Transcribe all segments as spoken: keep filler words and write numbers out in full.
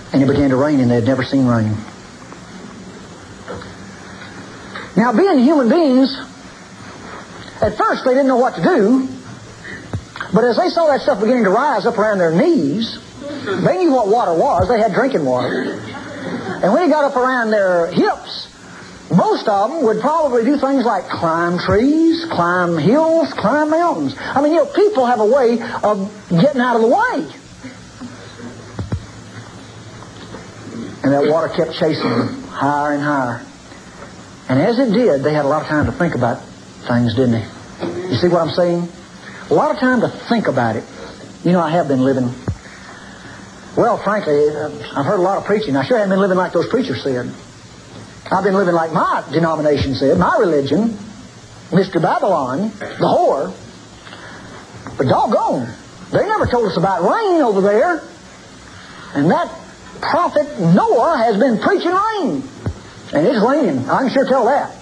And it began to rain, and they had never seen rain. Now, being human beings, at first they didn't know what to do, but as they saw that stuff beginning to rise up around their knees, they knew what water was. They had drinking water. And when it got up around their hips, most of them would probably do things like climb trees, climb hills, climb mountains. I mean, you know, people have a way of getting out of the way. And that water kept chasing them higher and higher. And as it did, they had a lot of time to think about things, didn't they? You see what I'm saying? A lot of time to think about it. You know, I have been living... Well, frankly, I've heard a lot of preaching. I sure haven't been living like those preachers said. I've been living like my denomination said, my religion, Mister Babylon, the whore. But doggone, they never told us about rain over there. And that prophet Noah has been preaching rain. And it's raining. I can sure tell that.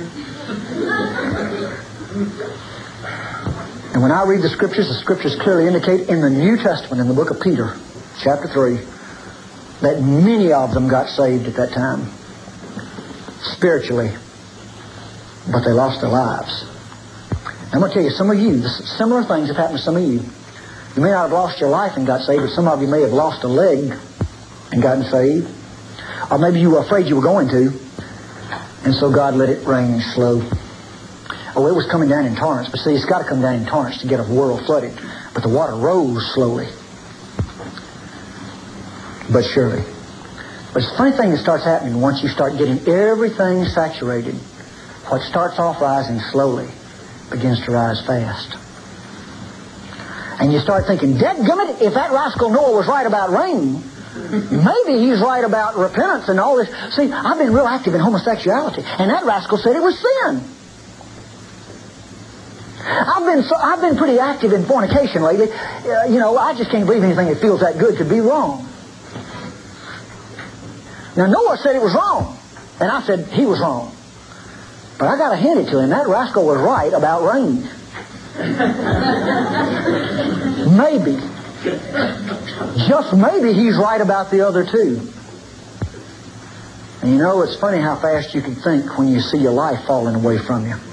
And when I read the Scriptures, the Scriptures clearly indicate in the New Testament, in the book of Peter, chapter three, that many of them got saved at that time. Spiritually. But they lost their lives. I'm going to tell you, some of you, similar things have happened to some of you. You may not have lost your life and got saved, but some of you may have lost a leg and gotten saved. Or maybe you were afraid you were going to, and so God let it rain slow. Oh, it was coming down in torrents, but see, it's got to come down in torrents to get a world flooded. But the water rose slowly. But surely. But it's a funny thing that starts happening once you start getting everything saturated. What starts off rising slowly begins to rise fast. And you start thinking, dadgummit, if that rascal Noah was right about rain, maybe he's right about repentance and all this. See, I've been real active in homosexuality, and that rascal said it was sin. I've been so, I've been pretty active in fornication lately. Uh, you know, I just can't believe anything that feels that good could be wrong. Now, Noah said it was wrong, and I said he was wrong. But I got to hand it to him. That rascal was right about rain. Maybe. Just maybe he's right about the other two. And you know, it's funny how fast you can think when you see your life falling away from you.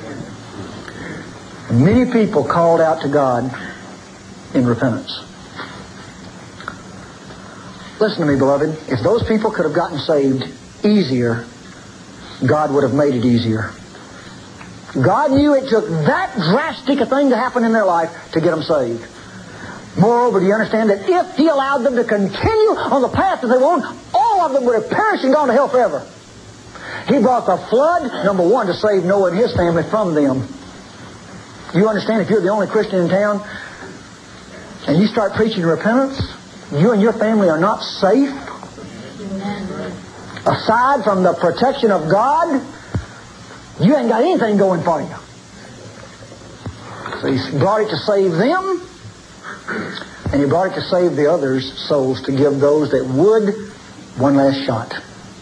Many people called out to God in repentance. Listen to me, beloved. If those people could have gotten saved easier, God would have made it easier. God knew it took that drastic a thing to happen in their life to get them saved. Moreover, do you understand that if He allowed them to continue on the path that they were on, all of them would have perished and gone to hell forever. He brought the flood, number one, to save Noah and his family from them. You understand, if you're the only Christian in town and you start preaching repentance, you and your family are not safe. Aside from the protection of God, you ain't got anything going for you. So He brought it to save them, and He brought it to save the others' souls, to give those that would one last shot.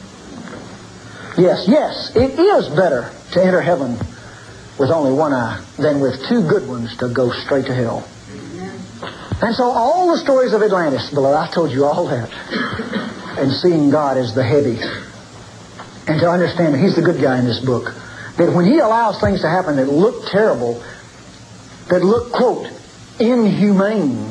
Yes, yes, it is better to enter heaven with only one eye than with two good ones to go straight to hell. And so all the stories of Atlantis, beloved, I told you all that. And seeing God as the heavy. And to understand that He's the good guy in this book. That when He allows things to happen that look terrible, that look, quote, inhumane,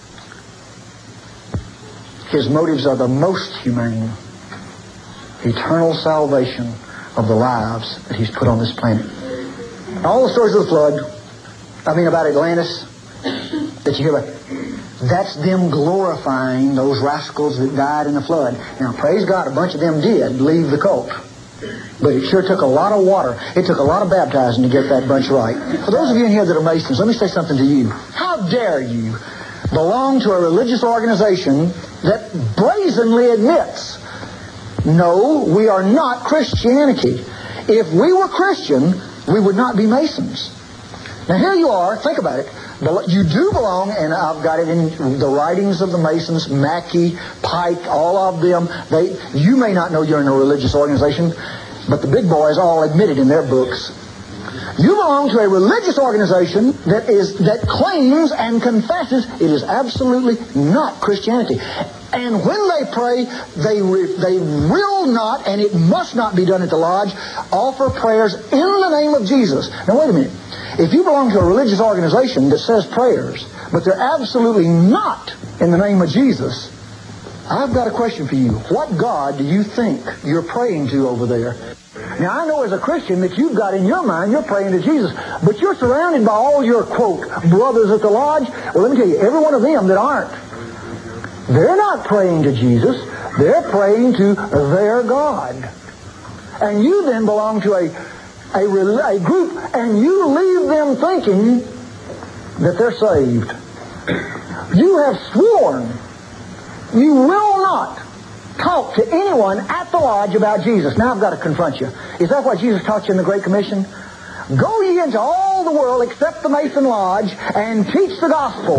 His motives are the most humane. Eternal salvation of the lives that He's put on this planet. All the stories of the flood, I mean about Atlantis, that you hear about, that's them glorifying those rascals that died in the flood. Now, praise God, a bunch of them did leave the cult. But it sure took a lot of water. It took a lot of baptizing to get that bunch right. For those of you in here that are Masons, let me say something to you. How dare you belong to a religious organization that brazenly admits, no, we are not Christianity. If we were Christian, we would not be Masons. Now here you are, think about it. You do belong, and I've got it in the writings of the Masons, Mackey, Pike, all of them. They, you may not know you're in a religious organization, but the big boys all admit it in their books. You belong to a religious organization that is that claims and confesses it is absolutely not Christianity. And when they pray, they re- they will not, and it must not be done at the lodge, offer prayers in the name of Jesus. Now wait a minute. If you belong to a religious organization that says prayers, but they're absolutely not in the name of Jesus, I've got a question for you. What God do you think you're praying to over there? Now, I know as a Christian that you've got in your mind you're praying to Jesus, but you're surrounded by all your, quote, brothers at the lodge. Well, let me tell you, every one of them that aren't, they're not praying to Jesus. They're praying to their God. And you then belong to a, a, a group, and you leave them thinking that they're saved. You have sworn you will not talk to anyone at the lodge about Jesus. Now I've got to confront you. Is that what Jesus taught you in the Great Commission? Go ye into all the world except the Mason Lodge and teach the gospel.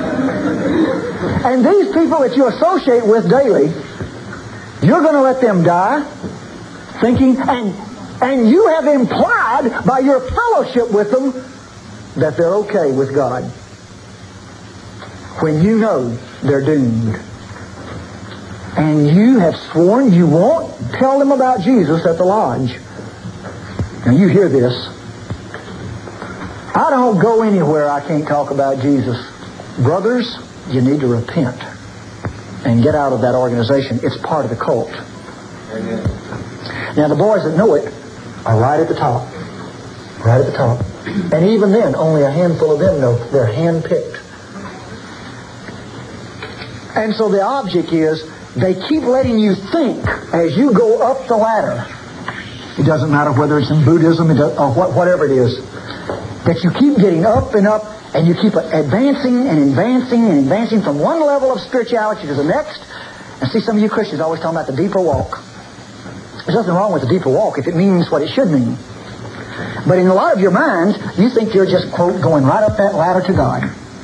And these people that you associate with daily, you're going to let them die thinking, and, and you have implied by your fellowship with them that they're okay with God, when you know they're doomed. And you have sworn you won't tell them about Jesus at the lodge. Now you hear this. I don't go anywhere I can't talk about Jesus. Brothers, you need to repent and get out of that organization. It's part of the cult. Now the boys that know it are right at the top. Right at the top. And even then, only a handful of them know they're hand-picked. And so the object is, they keep letting you think as you go up the ladder. It doesn't matter whether it's in Buddhism or whatever it is. That you keep getting up and up, and you keep advancing and advancing and advancing from one level of spirituality to the next. And see, some of you Christians always talking about the deeper walk. There's nothing wrong with the deeper walk if it means what it should mean. But in a lot of your minds, you think you're just, quote, going right up that ladder to God.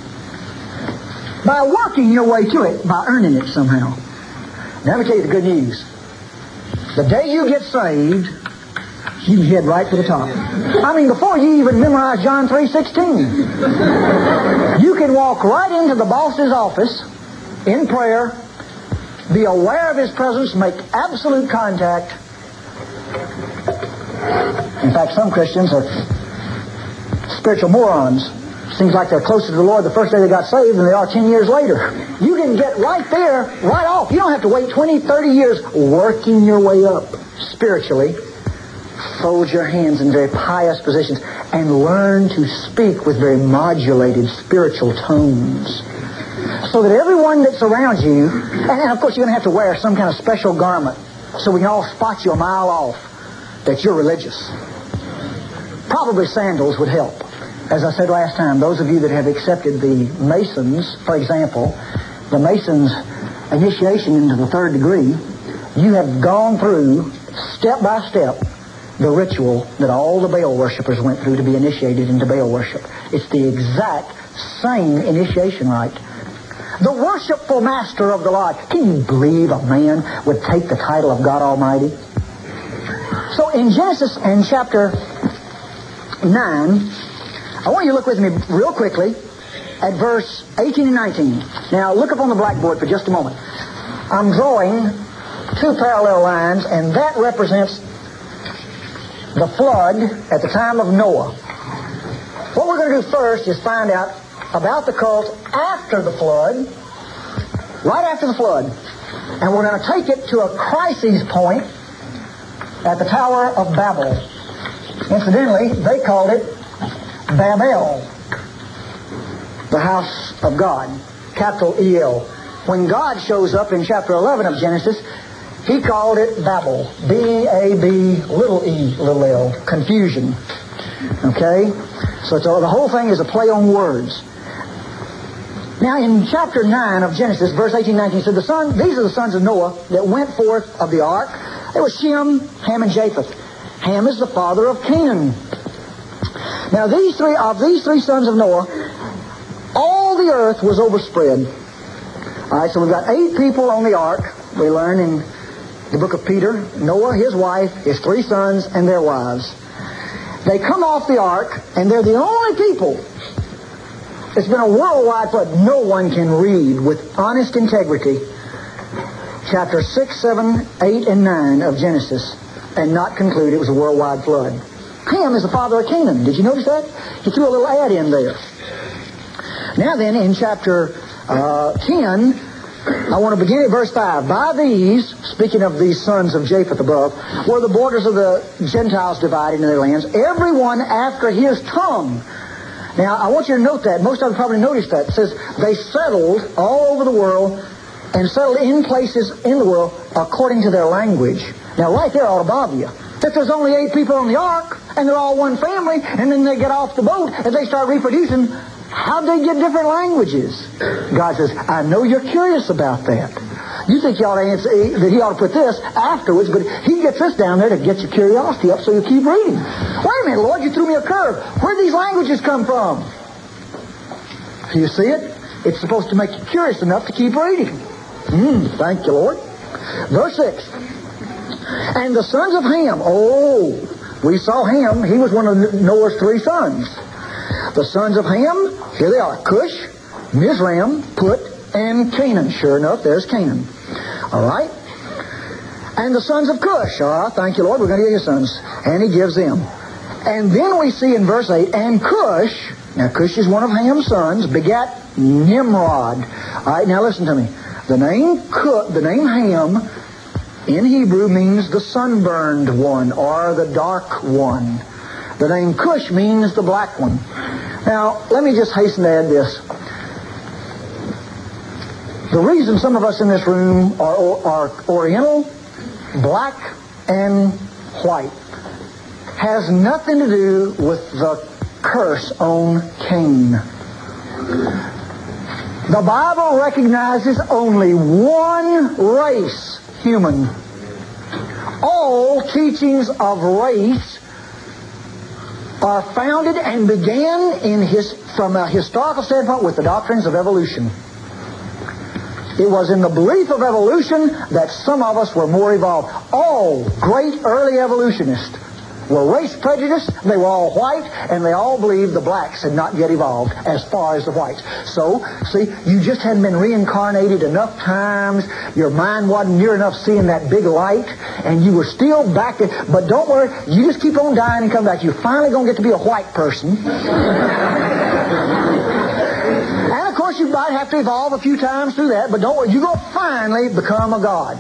By working your way to it, by earning it somehow. Now, let me tell you the good news. The day you get saved, you can head right to the top. I mean, before you even memorize John three sixteen, you can walk right into the boss's office in prayer, be aware of his presence, make absolute contact. In fact, some Christians are spiritual morons. Seems like they're closer to the Lord the first day they got saved than they are ten years later. You can get right there, right off. You don't have to wait twenty, thirty years working your way up spiritually. Fold your hands in very pious positions and learn to speak with very modulated spiritual tones. So that everyone that's around you, and of course you're going to have to wear some kind of special garment so we can all spot you a mile off that you're religious. Probably sandals would help. As I said last time, those of you that have accepted the Masons, for example, the Masons' initiation into the third degree, you have gone through, step by step, the ritual that all the Baal worshippers went through to be initiated into Baal worship. It's the exact same initiation rite. The worshipful master of the Lord. Can you believe a man would take the title of God Almighty? So in Genesis, in chapter nine, I want you to look with me real quickly at verse eighteen and nineteen. Now, look up on the blackboard for just a moment. I'm drawing two parallel lines, and that represents the flood at the time of Noah. What we're going to do first is find out about the cult after the flood, right after the flood. And we're going to take it to a crisis point at the Tower of Babel. Incidentally, they called it Babel, the house of God, capital E L. When God shows up in chapter eleven of Genesis, He called it Babel, B A B little e, little l, confusion. Okay? So it's all, the whole thing is a play on words. Now in chapter nine of Genesis, verse eighteen, nineteen, said the son, these are the sons of Noah that went forth of the ark. It was Shem, Ham, and Japheth. Ham is the father of Canaan. Now these three, of these three sons of Noah, all the earth was overspread. All right, so we've got eight people on the ark. We learn in the book of Peter, Noah, his wife, his three sons, and their wives. They come off the ark, and they're the only people. It's been a worldwide flood. No one can read with honest integrity chapter six, seven, eight, and nine of Genesis and not conclude it was a worldwide flood. Ham is the father of Canaan. Did you notice that? He threw a little add in there. Now then, in chapter uh, ten, I want to begin at verse five. By these, speaking of these sons of Japheth above, were the borders of the Gentiles divided into their lands, everyone after his tongue. Now, I want you to note that. Most of you probably noticed that. It says they settled all over the world and settled in places in the world according to their language. Now, right there ought to bother you. If there's only eight people on the ark, and they're all one family, and then they get off the boat, and they start reproducing, how'd they get different languages? God says, I know you're curious about that. You think you ought to answer, that he ought to put this afterwards, but he gets this down there to get your curiosity up so you keep reading. Wait a minute, Lord, you threw me a curve. Where did these languages come from? You see it? It's supposed to make you curious enough to keep reading. Hmm, thank you, Lord. Verse six. And the sons of Ham, oh, we saw Ham. He was one of Noah's three sons. The sons of Ham, here they are, Cush, Mizraim, Put, and Canaan. Sure enough, there's Canaan. All right? And the sons of Cush, all right, thank you, Lord, we're going to give you sons. And he gives them. And then we see in verse eight, and Cush, now Cush is one of Ham's sons, begat Nimrod. All right, now listen to me. The name Cush, the name Ham in Hebrew means the sunburned one or the dark one. The name Cush means the black one. Now, let me just hasten to add this. The reason some of us in this room are, are Oriental, black, and white has nothing to do with the curse on Cain. The Bible recognizes only one race, human. All teachings of race are founded and began in his, from a historical standpoint with the doctrines of evolution. It was in the belief of evolution that some of us were more evolved. All great early evolutionists were race prejudiced. They were all white, and they all believed the blacks had not yet evolved as far as the whites. So, see, you just hadn't been reincarnated enough times. Your mind wasn't near enough seeing that big light, and you were still back there. But don't worry, you just keep on dying and come back. You're finally going to get to be a white person. And of course, you might have to evolve a few times through that, but don't worry, you're going to finally become a god.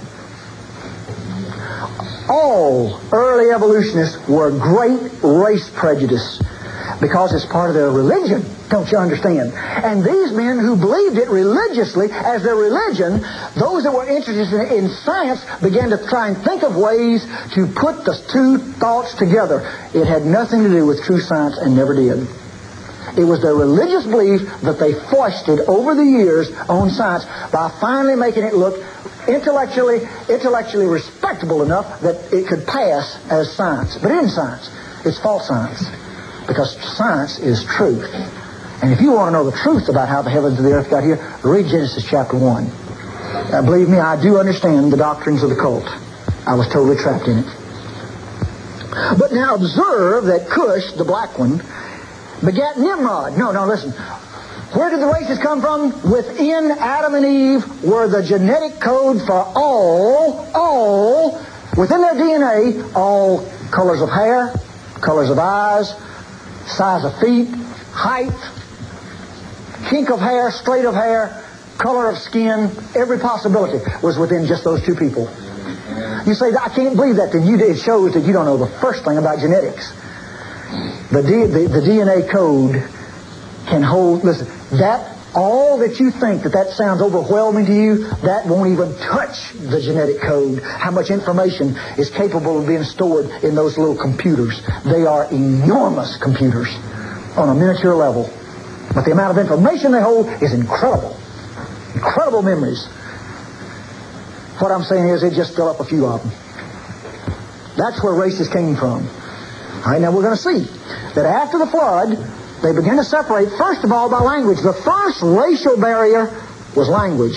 All early evolutionists were great race prejudice because it's part of their religion. Don't you understand? And these men who believed it religiously as their religion, those that were interested in science began to try and think of ways to put the two thoughts together. It had nothing to do with true science and never did. It was their religious belief that they foisted over the years on science by finally making it look intellectually intellectually respectable enough that it could pass as science. But it isn't science. It's false science. Because science is truth. And if you want to know the truth about how the heavens and the earth got here, read Genesis chapter one. Uh, believe me, I do understand the doctrines of the cult. I was totally trapped in it. But now observe that Cush, the black one, begat Nimrod. No, no, listen. Where did the races come from? Within Adam and Eve were the genetic code for all, all, within their D N A, all colors of hair, colors of eyes, size of feet, height, kink of hair, straight of hair, color of skin, every possibility was within just those two people. You say, I can't believe that. Then you, it shows that you don't know the first thing about genetics. The, D, the, the D N A code can hold, listen, that, all that you think that that sounds overwhelming to you, that won't even touch the genetic code. How much information is capable of being stored in those little computers. They are enormous computers on a miniature level. But the amount of information they hold is incredible. Incredible memories. What I'm saying is, they just fill up a few of them. That's where races came from. All right, now we're going to see that after the flood, they began to separate, first of all, by language. The first racial barrier was language.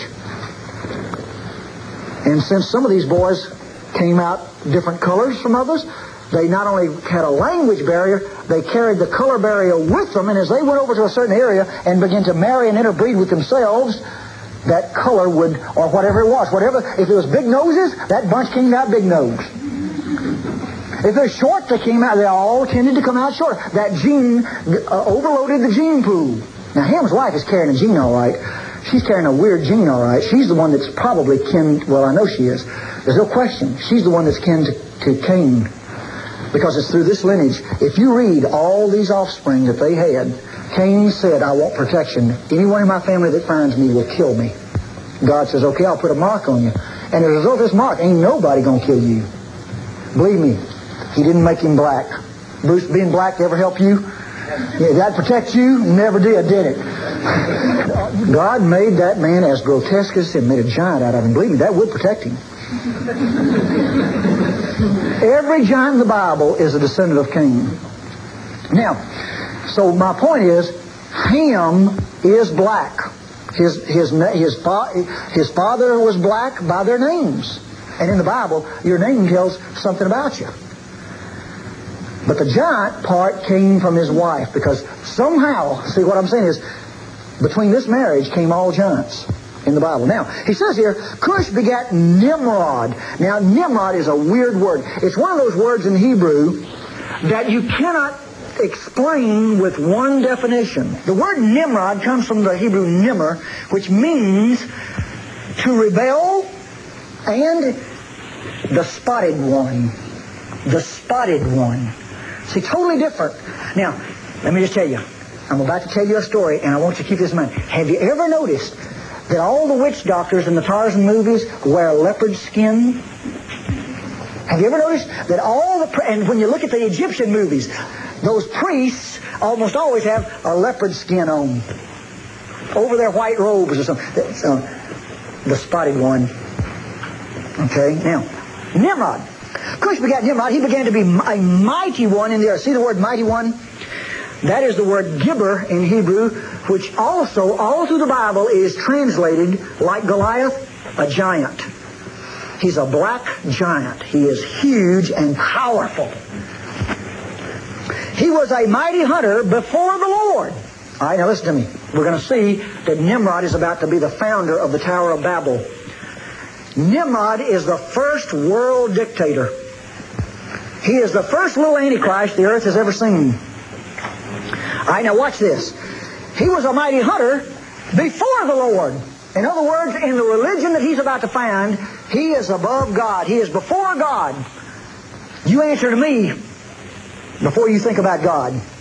And since some of these boys came out different colors from others, they not only had a language barrier, they carried the color barrier with them, and as they went over to a certain area and began to marry and interbreed with themselves, that color would, or whatever it was, whatever, if it was big noses, that bunch came out big nose. If they're short, they came out, they all tended to come out short. That gene uh, overloaded the gene pool. Now, Ham's wife is carrying a gene all right. She's carrying a weird gene all right. She's the one that's probably kin, well, I know she is. There's no question. She's the one that's kin to, to Cain. Because it's through this lineage. If you read all these offspring that they had, Cain said, I want protection. Anyone in my family that finds me will kill me. God says, okay, I'll put a mark on you. And as a result of this mark, ain't nobody going to kill you. Believe me, he didn't make him black. Bruce, being black ever help you? Yeah, that protect you? Never did, did it? God made that man as grotesque as him, made a giant out of him. Believe me, that would protect him. Every giant in the Bible is a descendant of Cain. Now, so my point is, Ham is black. His his his fa- his father was black by their names, and in the Bible, your name tells something about you. But the giant part came from his wife, because somehow, see what I'm saying is, between this marriage came all giants in the Bible. Now, he says here, Cush begat Nimrod. Now, Nimrod is a weird word. It's one of those words in Hebrew that you cannot explain with one definition. The word Nimrod comes from the Hebrew Nimr, which means to rebel, and the spotted one. The spotted one. See, totally different. Now, let me just tell you. I'm about to tell you a story, and I want you to keep this in mind. Have you ever noticed that all the witch doctors in the Tarzan movies wear leopard skin? Have you ever noticed that all the... And when you look at the Egyptian movies, those priests almost always have a leopard skin on over their white robes or something. That's, uh, the spotted one. Okay, now, Nimrod. Cush begat Nimrod. He began to be a mighty one in the earth. See the word mighty one? That is the word Gibber in Hebrew, which also, all through the Bible, is translated, like Goliath, a giant. He's a black giant. He is huge and powerful. He was a mighty hunter before the Lord. All right, now listen to me. We're going to see that Nimrod is about to be the founder of the Tower of Babel. Nimrod is the first world dictator. He is the first little Antichrist the earth has ever seen. All right, now watch this. He was a mighty hunter before the Lord. In other words, in the religion that he's about to found, he is above God. He is before God. You answer to me before you think about God.